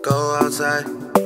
go outside.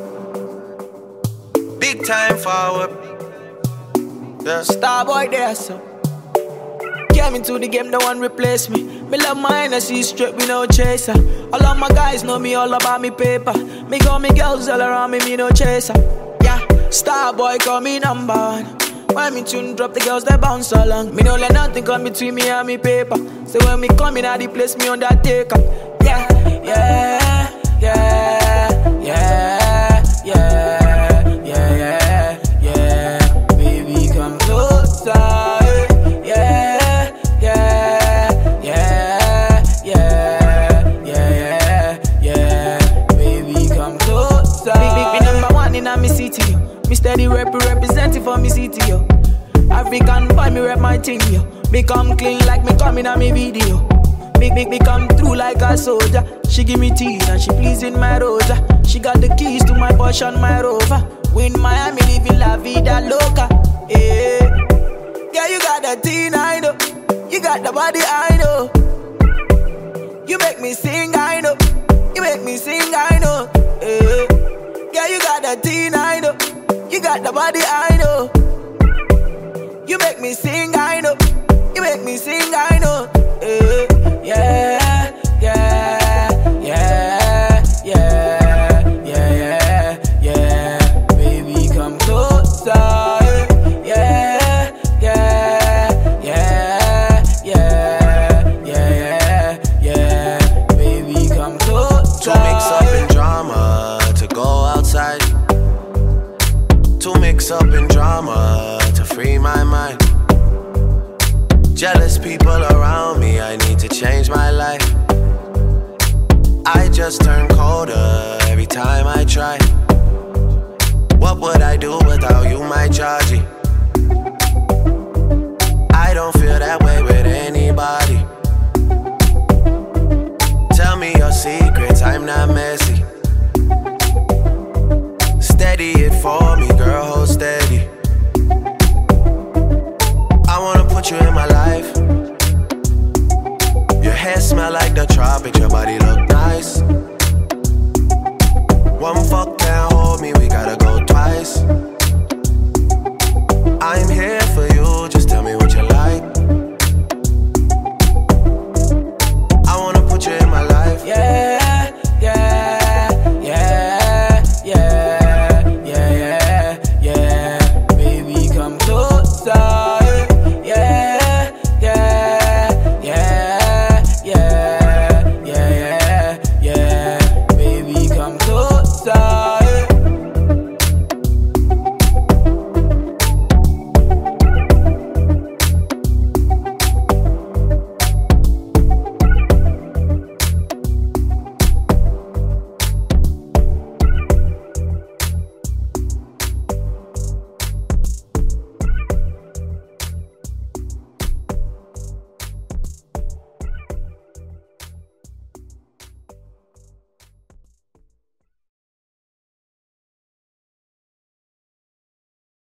Big time forward. Yeah. Star boy there, so came into the game, no one replace me. Me love my Hennessy straight, me no chaser. All of my guys know me all about me paper. Me got me girls all around me, me no chaser. Yeah, star boy call me number one. When me tune drop, the girls they bounce along. Me no let nothing come between me and me paper. So when me come in, I the place me undertaker. Yeah, yeah, yeah, yeah, yeah, yeah, yeah, yeah. Baby, come closer. Yeah, yeah, yeah, yeah, yeah, yeah. Baby, come closer. Big, number one in my city. Me steady representing for me city, yo. African boy, me rep my thing, yo. Me come clean like me coming on me video. Me come through like a soldier. She give me tea and she pleasing my rosa. She got the keys to my Porsche and my Rover. We in Miami living la vida loca. Yeah, yeah, you got the teen, I know. You got the body, I know. You make me sing, I know. You make me sing, I know. Yeah, yeah, you got the teen, I know. You got the body, I know. You make me sing, I know. You make me sing, I know. Yeah, yeah, yeah, yeah, yeah, yeah. Baby, come closer. Yeah, yeah, yeah, yeah, yeah, yeah. Baby, come closer. To mix up in drama, to go outside. To mix up in drama, to free my mind. Jealous people around me, I need to change my life. I just turn colder every time I try. What would I do without you, my Georgie? I don't feel that way with anybody. Tell me your secrets, I'm not messy. Steady it for me, girl, hold steady. I wanna put you in my life. Your hair smell like the tropics, your body look nice.